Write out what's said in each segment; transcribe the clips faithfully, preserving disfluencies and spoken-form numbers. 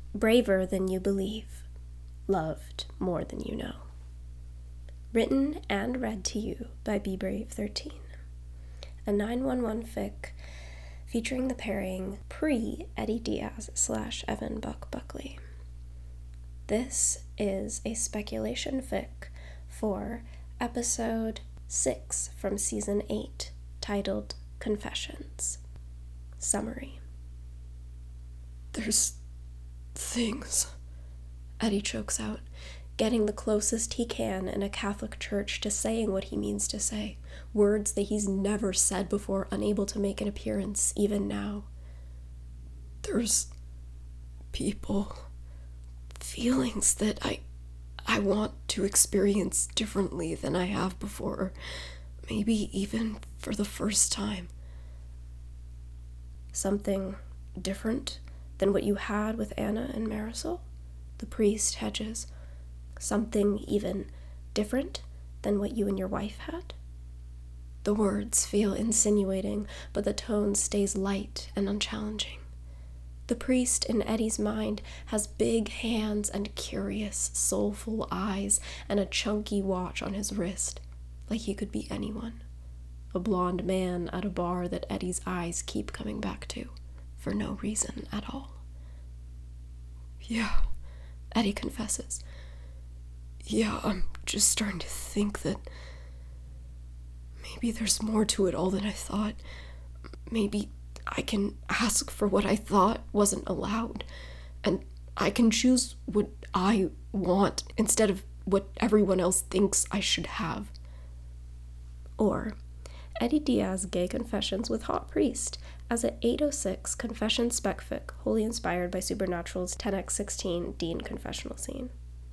Braver than you believe, loved more than you know. Written and read to you by Be Brave thirteen, a nine one one fic featuring the pairing pre-Eddie Diaz slash Evan Buck Buckley. This is a speculation fic for episode six from season eight, titled Confessions. Summary. There's things, Eddie chokes out, getting the closest he can in a Catholic church to saying what he means to say, words that he's never said before, unable to make an appearance even now. There's people, feelings that I I want to experience differently than I have before, maybe even for the first time. Something different than what you had with Anna and Marisol? The priest hedges. Something even different than what you and your wife had? The words feel insinuating, but the tone stays light and unchallenging. The priest in Eddie's mind has big hands and curious, soulful eyes and a chunky watch on his wrist, like he could be anyone. A blonde man at a bar that Eddie's eyes keep coming back to, for no reason at all. Yeah, Eddie confesses. Yeah, I'm just starting to think that maybe there's more to it all than I thought. Maybe I can ask for what I thought wasn't allowed, and I can choose what I want instead of what everyone else thinks I should have. Or Eddie Diaz Gay Confessions with Hot Priest as a eight oh six confession spec fic wholly inspired by Supernatural's ten by sixteen Dean confessional scene.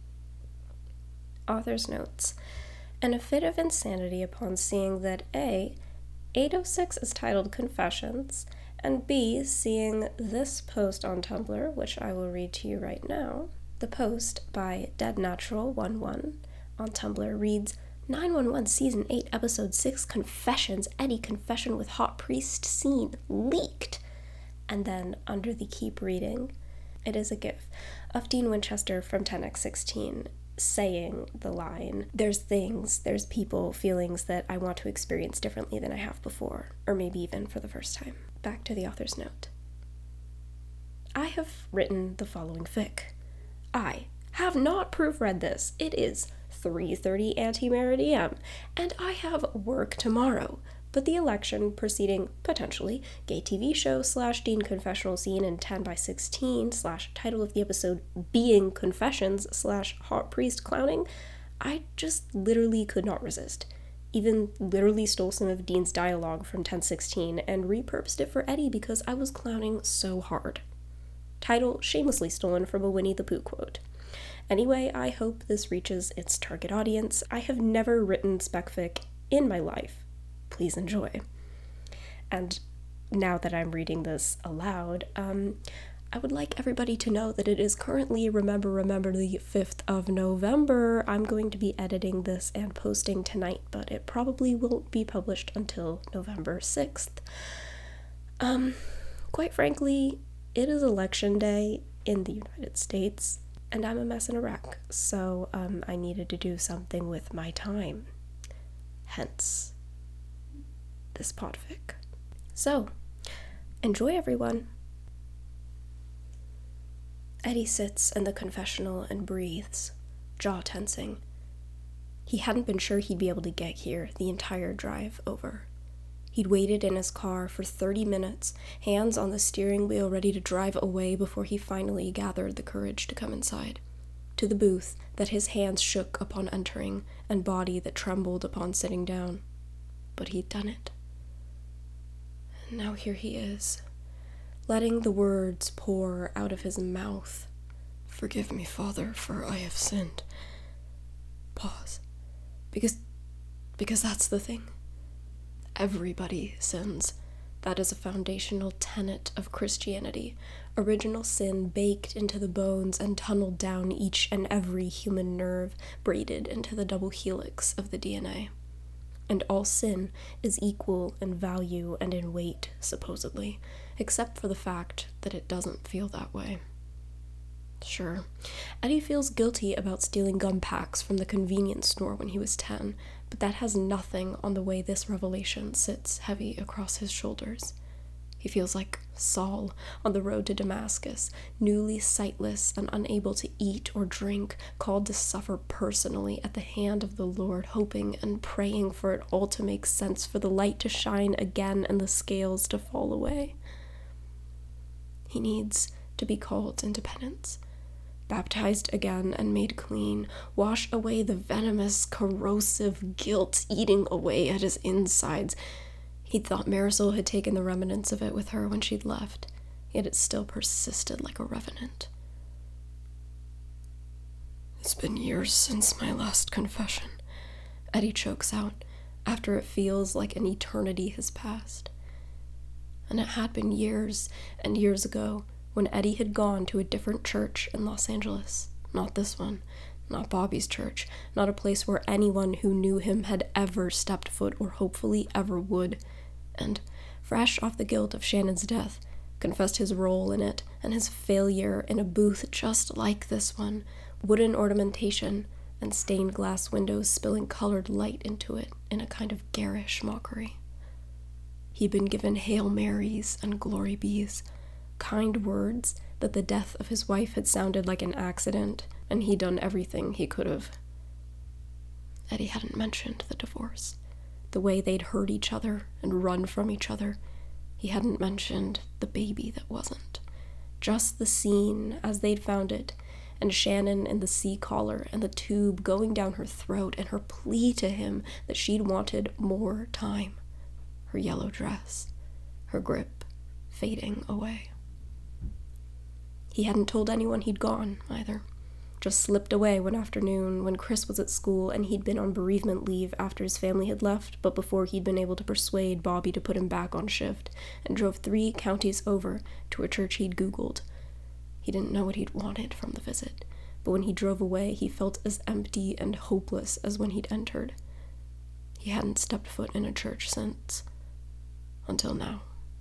Author's notes. In a fit of insanity upon seeing that A, eight oh six is titled Confessions, and B, seeing this post on Tumblr, which I will read to you right now. The post by Dead Natural eleven on Tumblr reads, nine one one Season eight Episode six Confessions, Eddie Confession with Hot Priest Scene leaked. And then under the keep reading, it is a gif of Dean Winchester from ten by sixteen saying the line, there's things, there's people, feelings that I want to experience differently than I have before, or maybe even for the first time. Back to the author's note. I have written the following fic. I have not proofread this. It is three thirty anti-Meridian, and I have work tomorrow, but the election preceding, potentially, gay T V show slash Dean confessional scene and ten by sixteen slash title of the episode being Confessions slash Hot Priest clowning, I just literally could not resist. Even literally stole some of Dean's dialogue from ten sixteen and repurposed it for Eddie because I was clowning so hard. Title shamelessly stolen from a Winnie the Pooh quote. Anyway, I hope this reaches its target audience. I have never written spec fic in my life. Please enjoy. And now that I'm reading this aloud, um, I would like everybody to know that it is currently, remember, remember the fifth of November. I'm going to be editing this and posting tonight, but it probably won't be published until November sixth. Um, quite frankly, it is election day in the United States, and I'm a mess in a wreck, so um, I needed to do something with my time. Hence, this podfic. So, enjoy everyone. Eddie sits in the confessional and breathes, jaw tensing. He hadn't been sure he'd be able to get here the entire drive over. He'd waited in his car for thirty minutes, hands on the steering wheel ready to drive away before he finally gathered the courage to come inside, to the booth that his hands shook upon entering and body that trembled upon sitting down. But he'd done it. And now here he is, letting the words pour out of his mouth. Forgive me, Father, for I have sinned. Pause. Because, because that's the thing. Everybody sins. That is a foundational tenet of Christianity. Original sin baked into the bones and tunneled down each and every human nerve, braided into the double helix of the D N A. And all sin is equal in value and in weight, supposedly, except for the fact that it doesn't feel that way. Sure. Eddie feels guilty about stealing gum packs from the convenience store when he was ten, but that has nothing on the way this revelation sits heavy across his shoulders. He feels like Saul on the road to Damascus, newly sightless and unable to eat or drink, called to suffer personally at the hand of the Lord, hoping and praying for it all to make sense, for the light to shine again and the scales to fall away. He needs to be called into penance, baptized again and made clean, wash away the venomous, corrosive guilt eating away at his insides. He'd thought Marisol had taken the remnants of it with her when she'd left, yet it still persisted like a revenant. It's been years since my last confession, Eddie chokes out, after it feels like an eternity has passed. And it had been years and years ago, when Eddie had gone to a different church in Los Angeles. Not this one, not Bobby's church, not a place where anyone who knew him had ever stepped foot or hopefully ever would. And, fresh off the guilt of Shannon's death, confessed his role in it and his failure in a booth just like this one, wooden ornamentation and stained glass windows spilling colored light into it in a kind of garish mockery. He'd been given Hail Marys and glory bees, kind words that the death of his wife had sounded like an accident, and he'd done everything he could have. Eddie hadn't mentioned the divorce, the way they'd hurt each other and run from each other. He hadn't mentioned the baby that wasn't. Just the scene as they'd found it, and Shannon in the sea collar and the tube going down her throat, and her plea to him that she'd wanted more time. Her yellow dress, her grip fading away. He hadn't told anyone he'd gone, either. Just slipped away one afternoon when Chris was at school and he'd been on bereavement leave after his family had left, but before he'd been able to persuade Bobby to put him back on shift, and drove three counties over to a church he'd Googled. He didn't know what he'd wanted from the visit, but when he drove away, he felt as empty and hopeless as when he'd entered. He hadn't stepped foot in a church since. Until now.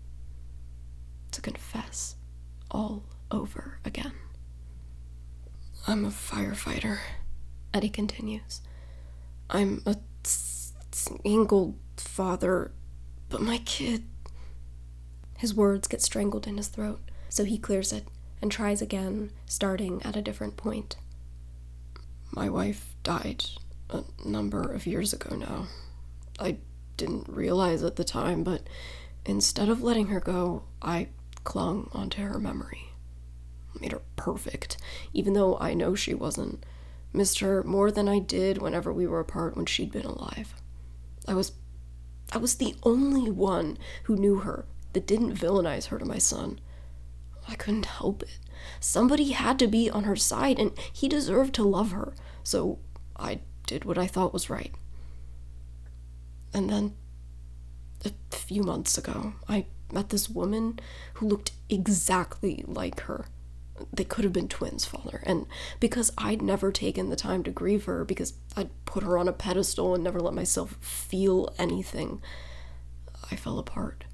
To confess all over again. I'm a firefighter, Eddie continues. I'm a single father, but my kid... His words get strangled in his throat, so he clears it and tries again, starting at a different point. My wife died a number of years ago now. I didn't realize at the time, but instead of letting her go, I clung onto her memory. Made her perfect, even though I know she wasn't. Missed her more than I did whenever we were apart when she'd been alive. I was I was the only one who knew her that didn't villainize her to my son. I couldn't help it. Somebody had to be on her side, and he deserved to love her, so I did what I thought was right. And then, a few months ago, I met this woman who looked exactly like her. They could have been twins, Father, and because I'd never taken the time to grieve her, because I'd put her on a pedestal and never let myself feel anything, I fell apart.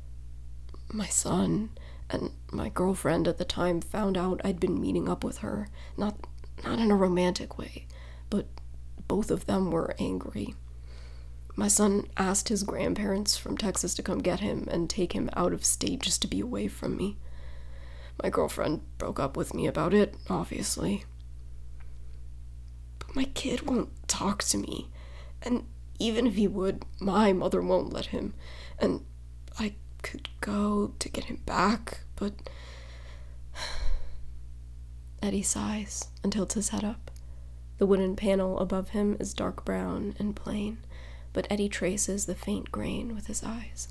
My son and my girlfriend at the time found out I'd been meeting up with her, not not in a romantic way, but both of them were angry. My son asked his grandparents from Texas to come get him and take him out of state just to be away from me. My girlfriend broke up with me about it, obviously. But my kid won't talk to me, and even if he would, my mother won't let him, and I could go to get him back, but... Eddie sighs and tilts his head up. The wooden panel above him is dark brown and plain, but Eddie traces the faint grain with his eyes.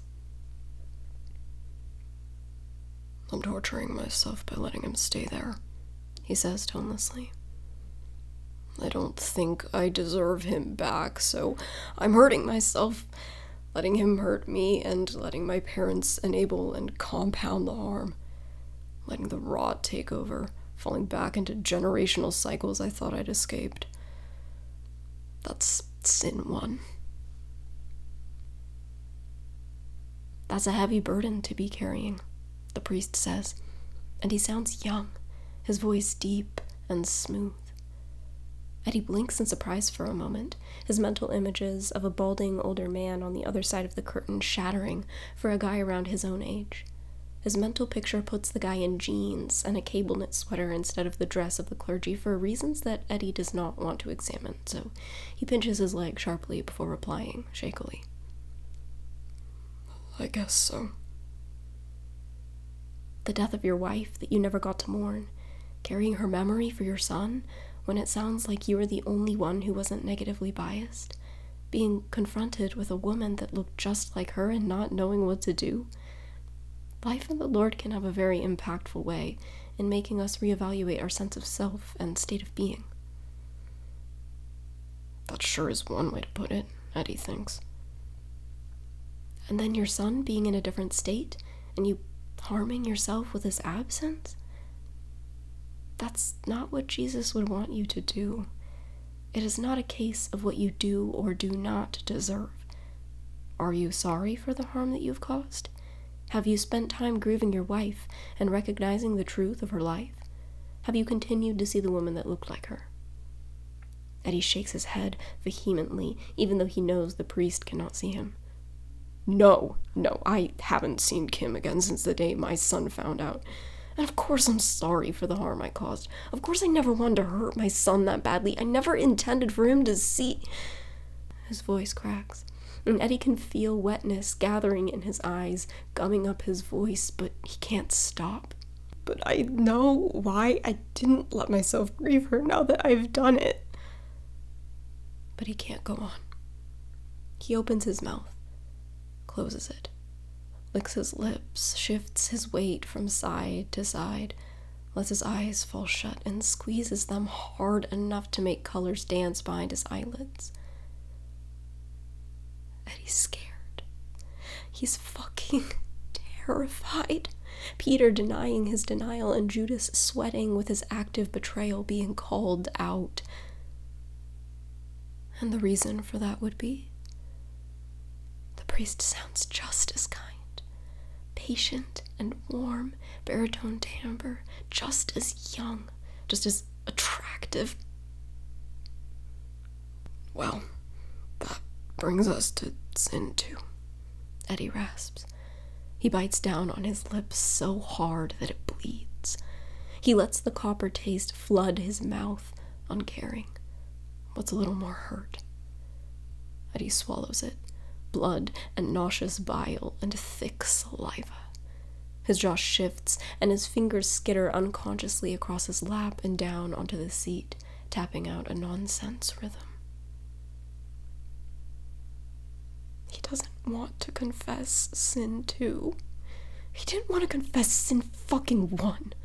I'm torturing myself by letting him stay there, he says tonelessly. I don't think I deserve him back, so I'm hurting myself, letting him hurt me and letting my parents enable and compound the harm, letting the rot take over, falling back into generational cycles I thought I'd escaped. That's sin one. That's a heavy burden to be carrying, the priest says, and he sounds young, his voice deep and smooth. Eddie blinks in surprise for a moment, his mental images of a balding older man on the other side of the curtain shattering for a guy around his own age. His mental picture puts the guy in jeans and a cable-knit sweater instead of the dress of the clergy for reasons that Eddie does not want to examine, so he pinches his leg sharply before replying, shakily. I guess so. The death of your wife that you never got to mourn, carrying her memory for your son, when it sounds like you were the only one who wasn't negatively biased, being confronted with a woman that looked just like her and not knowing what to do. Life in the Lord can have a very impactful way in making us reevaluate our sense of self and state of being. That sure is one way to put it, Eddie thinks. And then your son being in a different state, and you harming yourself with his absence? That's not what Jesus would want you to do. It is not a case of what you do or do not deserve. Are you sorry for the harm that you've caused? Have you spent time grieving your wife and recognizing the truth of her life? Have you continued to see the woman that looked like her? Eddie shakes his head vehemently, even though he knows the priest cannot see him. No, no, I haven't seen Kim again since the day my son found out. And of course I'm sorry for the harm I caused. Of course I never wanted to hurt my son that badly. I never intended for him to see... His voice cracks, and Eddie can feel wetness gathering in his eyes, gumming up his voice, but he can't stop. But I know why I didn't let myself grieve her now that I've done it. But he can't go on. He opens his mouth, closes it, licks his lips, shifts his weight from side to side, lets his eyes fall shut, and squeezes them hard enough to make colors dance behind his eyelids. Eddie's scared. He's fucking terrified. Peter denying his denial and Judas sweating with his active betrayal being called out. And the reason for that would be? The priest sounds just as kind, patient and warm, baritone timbre, just as young, just as attractive. Well, that brings us to sin too, Eddie rasps. He bites down on his lips so hard that it bleeds. He lets the copper taste flood his mouth, uncaring. What's a little more hurt? Eddie swallows it, blood and nauseous bile and thick saliva. His jaw shifts, and his fingers skitter unconsciously across his lap and down onto the seat, tapping out a nonsense rhythm. He doesn't want to confess sin two. He didn't want to confess sin fucking one.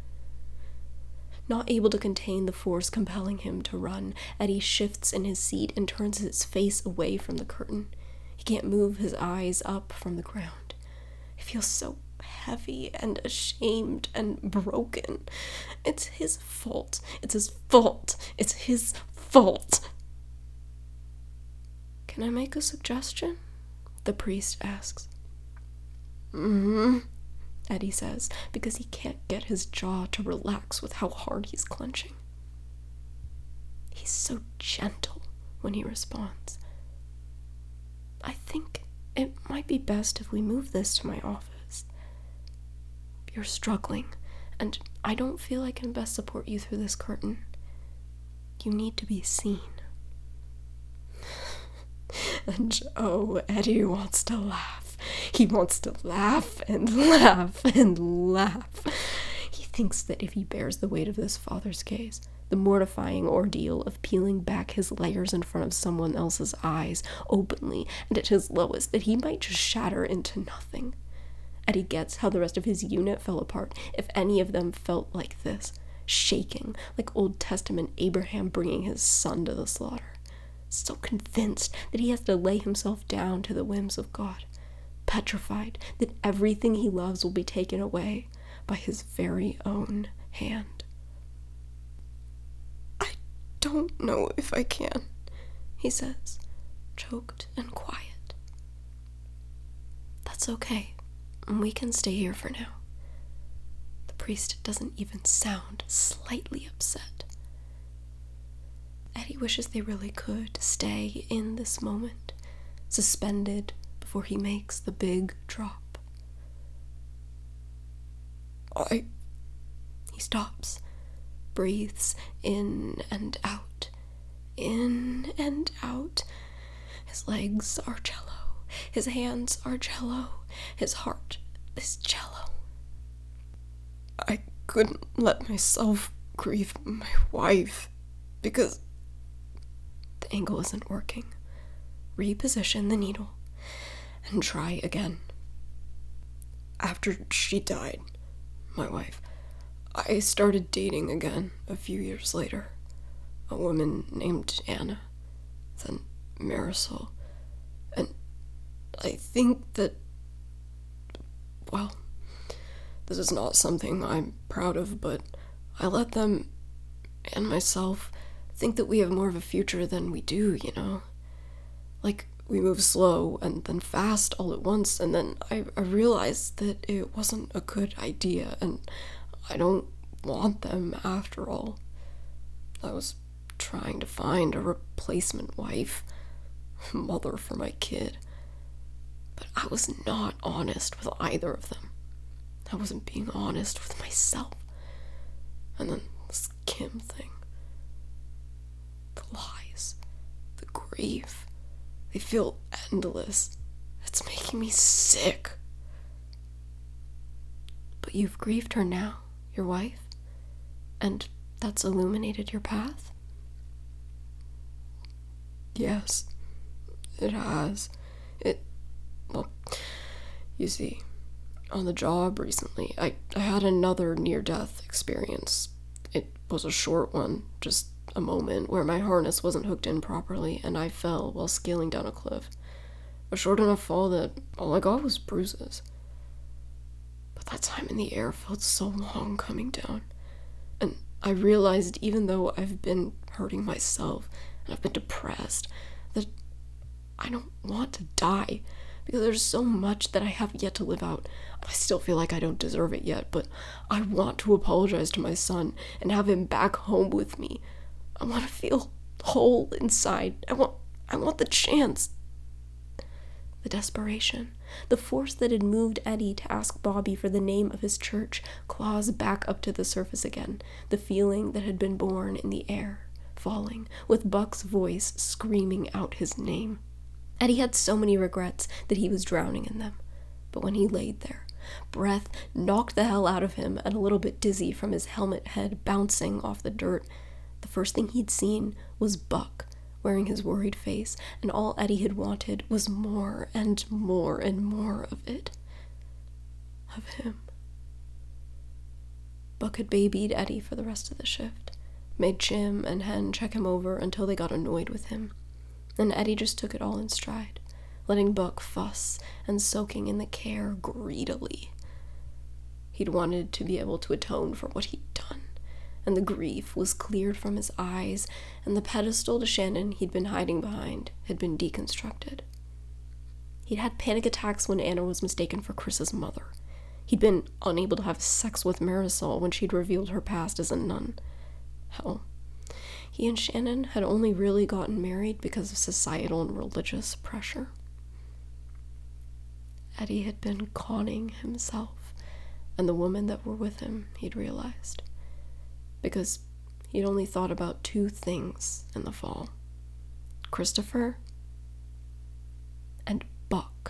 Not able to contain the force compelling him to run, Eddie shifts in his seat and turns his face away from the curtain. He can't move his eyes up from the ground. He feels so heavy and ashamed and broken. It's his fault. It's his fault. It's his fault. Can I make a suggestion? The priest asks. Mm-hmm, Eddie says, because he can't get his jaw to relax with how hard he's clenching. He's so gentle when he responds. I think it might be best if we move this to my office. You're struggling, and I don't feel I can best support you through this curtain. You need to be seen. And oh, Eddie wants to laugh. He wants to laugh and laugh and laugh. He thinks that if he bears the weight of this father's gaze, the mortifying ordeal of peeling back his layers in front of someone else's eyes, openly and at his lowest, that he might just shatter into nothing. Eddie gets how the rest of his unit fell apart if any of them felt like this, shaking like Old Testament Abraham bringing his son to the slaughter. So convinced that he has to lay himself down to the whims of God, petrified that everything he loves will be taken away by his very own hand. I don't know if I can, he says, choked and quiet. That's okay. We can stay here for now. The priest doesn't even sound slightly upset. Eddie wishes they really could stay in this moment, suspended before he makes the big drop. I... He stops, breathes in and out, in and out. His legs are jello, his hands are jello, his heart is jello. I couldn't let myself grieve my wife, because... The angle isn't working. Reposition the needle, and try again. After she died, my wife, I started dating again a few years later. A woman named Anna, then Marisol, and I think that, well, this is not something I'm proud of, but I let them, and myself, think that we have more of a future than we do, you know? Like, we move slow and then fast all at once, and then I, I realized that it wasn't a good idea, and I don't want them after all. I was trying to find a replacement wife, mother for my kid, but I was not honest with either of them. I wasn't being honest with myself. And then this Kim thing. The lies. The grief. They feel endless. It's making me sick. But you've grieved her now, your wife? And that's illuminated your path? Yes, it has. It, well, you see, on the job recently, I, I had another near-death experience. It was a short one, just a moment where my harness wasn't hooked in properly and I fell while scaling down a cliff. A short enough fall that all I got was bruises. But that time in the air felt so long coming down. And I realized even though I've been hurting myself and I've been depressed, that I don't want to die, because there's so much that I have yet to live out. I still feel like I don't deserve it yet, but I want to apologize to my son and have him back home with me. I want to feel whole inside. I want I want the chance. The desperation, the force that had moved Eddie to ask Bobby for the name of his church, claws back up to the surface again, the feeling that had been born in the air, falling, with Buck's voice screaming out his name. Eddie had so many regrets that he was drowning in them. But when he laid there, breath knocked the hell out of him and a little bit dizzy from his helmet head bouncing off the dirt, the first thing he'd seen was Buck, wearing his worried face, and all Eddie had wanted was more and more and more of it. Of him. Buck had babied Eddie for the rest of the shift, made Jim and Hen check him over until they got annoyed with him. And Eddie just took it all in stride, letting Buck fuss and soaking in the care greedily. He'd wanted to be able to atone for what he'd done, and the grief was cleared from his eyes, and the pedestal to Shannon he'd been hiding behind had been deconstructed. He'd had panic attacks when Anna was mistaken for Chris's mother. He'd been unable to have sex with Marisol when she'd revealed her past as a nun. Hell, he and Shannon had only really gotten married because of societal and religious pressure. Eddie had been conning himself and the women that were with him, he'd realized, because he'd only thought about two things in the fall: Christopher and Buck.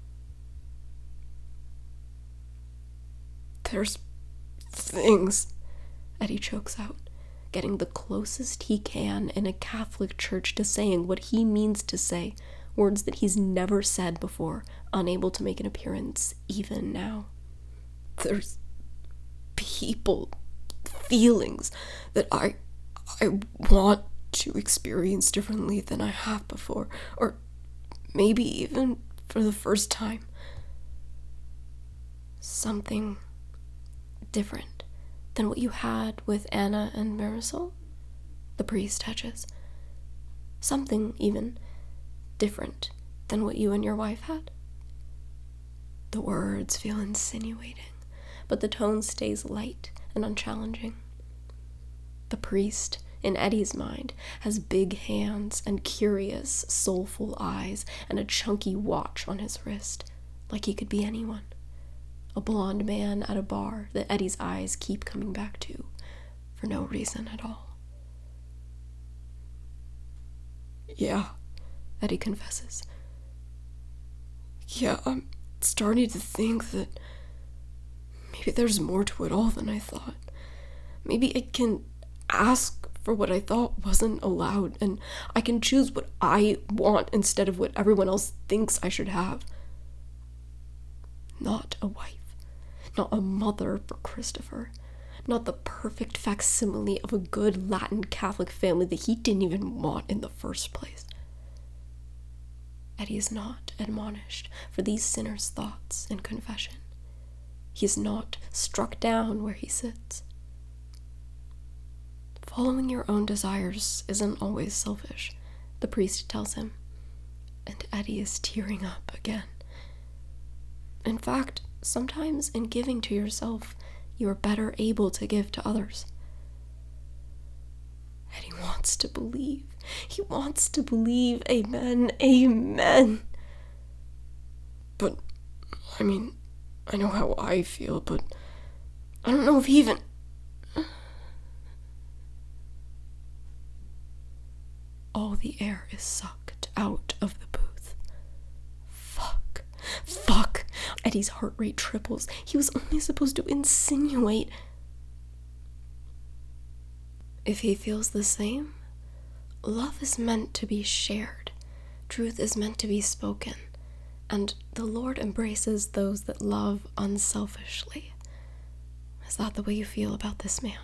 There's things, Eddie chokes out, getting the closest he can in a Catholic church to saying what he means to say, words that he's never said before, unable to make an appearance even now. There's people, feelings that I I want to experience differently than I have before, or maybe even for the first time. Something different than what you had with Anna and Marisol? The priest hedges. Something, even, different than what you and your wife had? The words feel insinuating, but the tone stays light and unchallenging. The priest in Eddie's mind, has big hands and curious, soulful eyes and a chunky watch on his wrist, like he could be anyone. A blonde man at a bar that Eddie's eyes keep coming back to, for no reason at all. Yeah, Eddie confesses. Yeah, I'm starting to think that maybe there's more to it all than I thought. Maybe I can ask for what I thought wasn't allowed, and I can choose what I want instead of what everyone else thinks I should have. Not a wife, not a mother for Christopher, not the perfect facsimile of a good Latin Catholic family that he didn't even want in the first place. Eddie is not admonished for these sinners' thoughts in confession. He is not struck down where he sits. Following your own desires isn't always selfish, the priest tells him, and Eddie is tearing up again. In fact, sometimes in giving to yourself, you are better able to give to others. Eddie wants to believe. He wants to believe. Amen. Amen. But, I mean, I know how I feel, but I don't know if he even... All the air is sucked out of the booth. Fuck. Fuck. Eddie's heart rate triples. He was only supposed to insinuate. If he feels the same, love is meant to be shared. Truth is meant to be spoken. And the Lord embraces those that love unselfishly. Is that the way you feel about this man?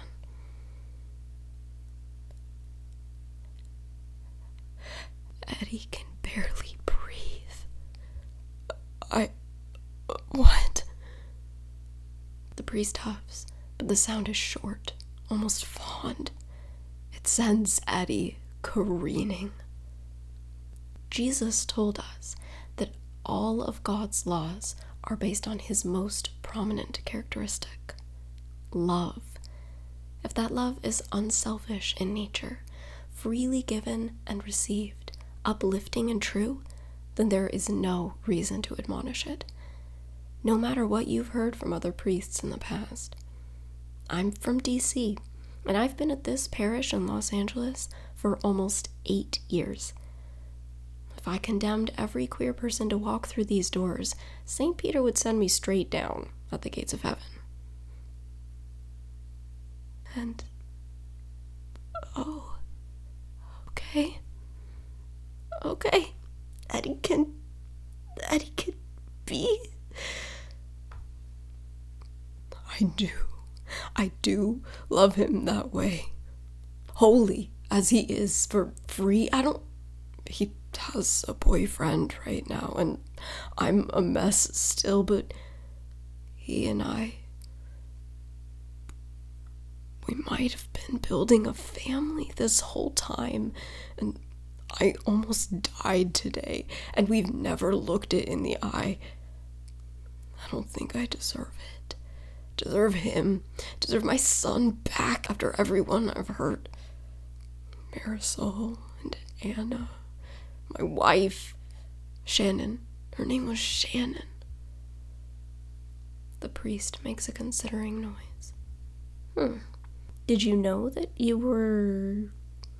Eddie can barely breathe. I... What? The priest huffs, but the sound is short, almost fond. It sends Eddie careening. Jesus told us that all of God's laws are based on his most prominent characteristic, love. If that love is unselfish in nature, freely given and received, uplifting and true, then there is no reason to admonish it, no matter what you've heard from other priests in the past. I'm from D C, and I've been at this parish in Los Angeles for almost eight years. If I condemned every queer person to walk through these doors, Saint Peter would send me straight down at the gates of heaven. And, oh, okay. Okay, Eddie can, Eddie can be. I do, I do love him that way. Holy as he is for free. I don't, he has a boyfriend right now, and I'm a mess still, but he and I, we might have been building a family this whole time, and I almost died today, and we've never looked it in the eye. I don't think I deserve it. Deserve him. Deserve my son back after everyone I've hurt. Marisol and Anna. My wife. Shannon. Her name was Shannon. The priest makes a considering noise. Hmm. Did you know that you were...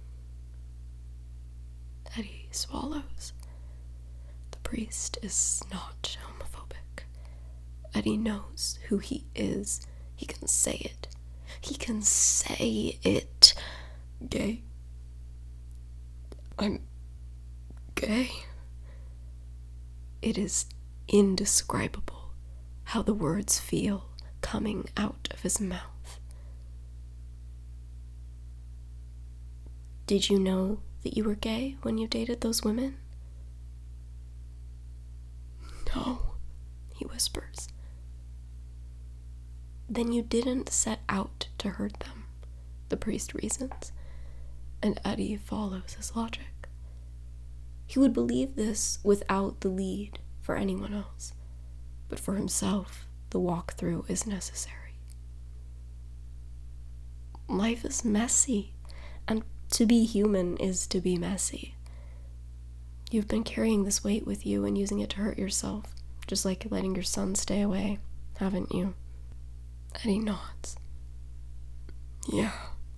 Eddie swallows. The priest is not homophobic. Eddie knows who he is. He can say it. He can say it. Gay. I'm gay. It is indescribable how the words feel coming out of his mouth. Did you know that you were gay when you dated those women? No, he whispers. Then you didn't set out to hurt them, the priest reasons, and Eddie follows his logic. He would believe this without the lead for anyone else, but for himself, the walkthrough is necessary. Life is messy, And to be human is to be messy. You've been carrying this weight with you and using it to hurt yourself, just like letting your son stay away, haven't you? Eddie nods. Yeah.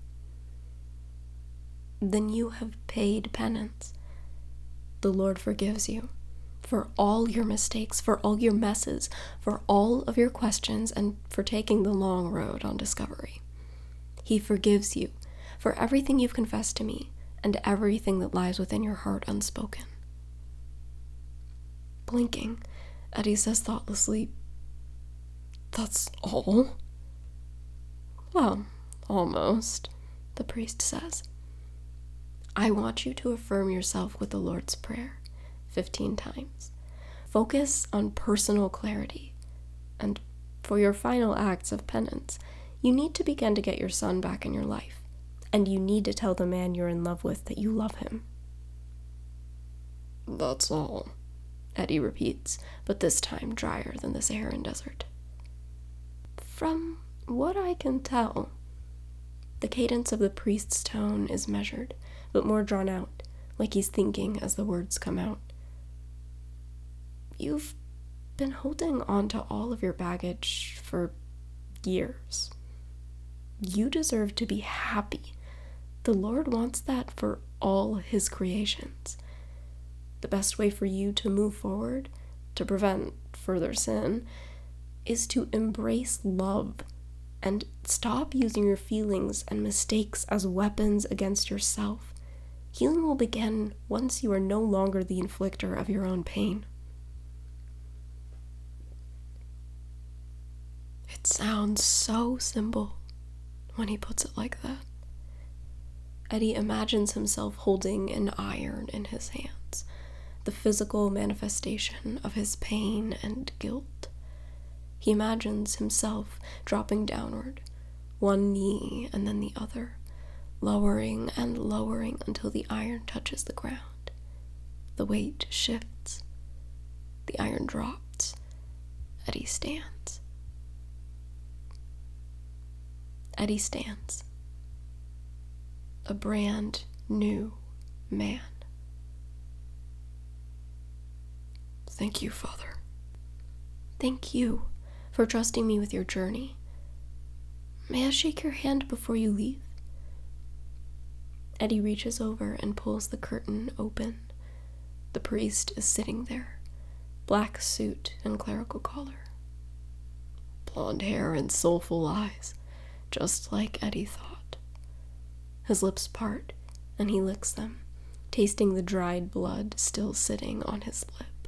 Then you have paid penance. The Lord forgives you for all your mistakes, for all your messes, for all of your questions, and for taking the long road on discovery. He forgives you for everything you've confessed to me and everything that lies within your heart unspoken. Blinking, Eddie says thoughtlessly, "That's all?" "Well, almost," the priest says. "I want you to affirm yourself with the Lord's Prayer fifteen times. Focus on personal clarity. And for your final acts of penance, you need to begin to get your son back in your life. And you need to tell the man you're in love with that you love him." "That's all," Eddie repeats, but this time drier than the Saharan desert. "From what I can tell," the cadence of the priest's tone is measured, but more drawn out, like he's thinking as the words come out. "You've been holding on to all of your baggage for years. You deserve to be happy. The Lord wants that for all his creations. The best way for you to move forward, to prevent further sin, is to embrace love and stop using your feelings and mistakes as weapons against yourself. Healing will begin once you are no longer the inflictor of your own pain." It sounds so simple when he puts it like that. Eddie imagines himself holding an iron in his hands, the physical manifestation of his pain and guilt. He imagines himself dropping downward, one knee and then the other, lowering and lowering until the iron touches the ground. The weight shifts. The iron drops. Eddie stands. Eddie stands. A brand new man. "Thank you, Father." "Thank you for trusting me with your journey. May I shake your hand before you leave?" Eddie reaches over and pulls the curtain open. The priest is sitting there, black suit and clerical collar. Blonde hair and soulful eyes, just like Eddie thought. His lips part, and he licks them, tasting the dried blood still sitting on his lip.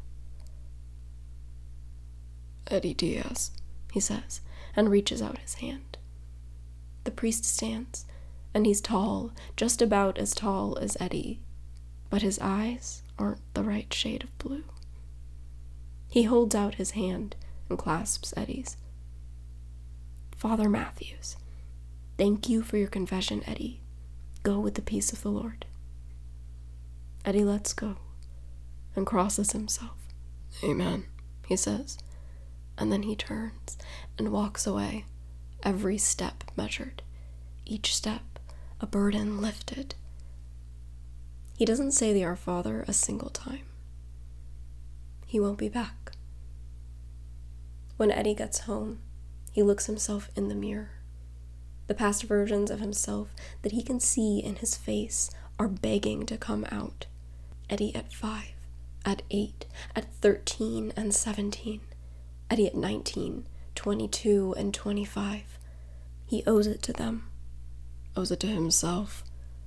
"Eddie Diaz," he says, and reaches out his hand. The priest stands, and he's tall, just about as tall as Eddie, but his eyes aren't the right shade of blue. He holds out his hand and clasps Eddie's. "Father Matthews, thank you for your confession, Eddie. Go with the peace of the Lord." Eddie lets go and crosses himself. "Amen," he says, and then he turns and walks away, every step measured, each step a burden lifted. He doesn't say the Our Father a single time. He won't be back. When Eddie gets home, he looks himself in the mirror. The past versions of himself that he can see in his face are begging to come out. Eddie at five, at eight, at thirteen and seventeen. Eddie at nineteen, twenty-two, and twenty-five. He owes it to them. Owes it to himself.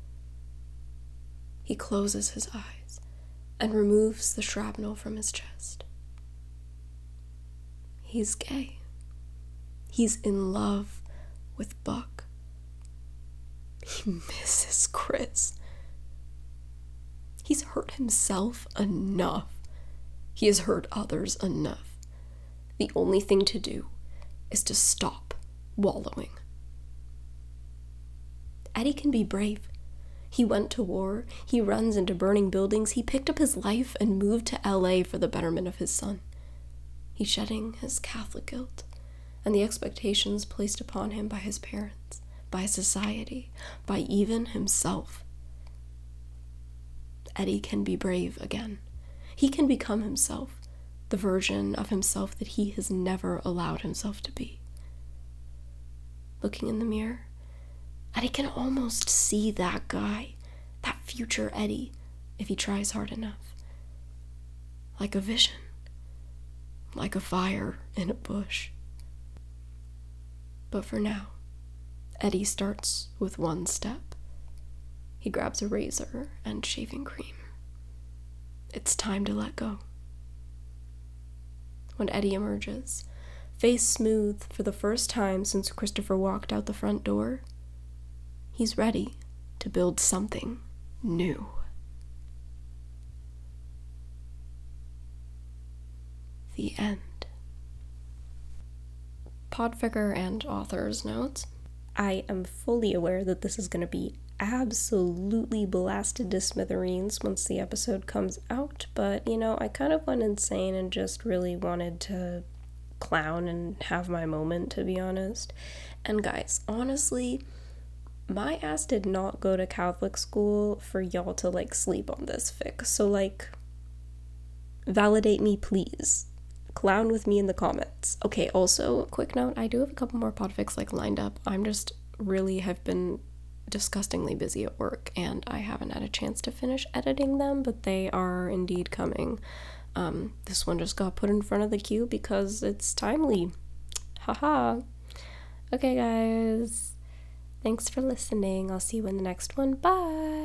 He closes his eyes and removes the shrapnel from his chest. He's gay. He's in love with Buck. He misses Chris. He's hurt himself enough. He has hurt others enough. The only thing to do is to stop wallowing. Eddie can be brave. He went to war. He runs into burning buildings. He picked up his life and moved to L A for the betterment of his son. He's shedding his Catholic guilt and the expectations placed upon him by his parents, by society, by even himself. Eddie can be brave again. He can become himself, the version of himself that he has never allowed himself to be. Looking in the mirror, Eddie can almost see that guy, that future Eddie, if he tries hard enough. Like a vision, like a fire in a bush. But for now, Eddie starts with one step. He grabs a razor and shaving cream. It's time to let go. When Eddie emerges, face smooth for the first time since Christopher walked out the front door, he's ready to build something new. The end. Podfigure and author's notes. I am fully aware that this is going to be absolutely blasted to smithereens once the episode comes out, but, you know, I kind of went insane and just really wanted to clown and have my moment, to be honest. And guys, honestly, my ass did not go to Catholic school for y'all to, like, sleep on this fic, so, like, validate me, please. Clown with me in the comments. Okay, also, quick note, I do have a couple more podfics, like, lined up. I'm just really have been disgustingly busy at work, and I haven't had a chance to finish editing them, but they are indeed coming. Um, this one just got put in front of the queue because it's timely. Haha. Okay, guys. Thanks for listening. I'll see you in the next one. Bye.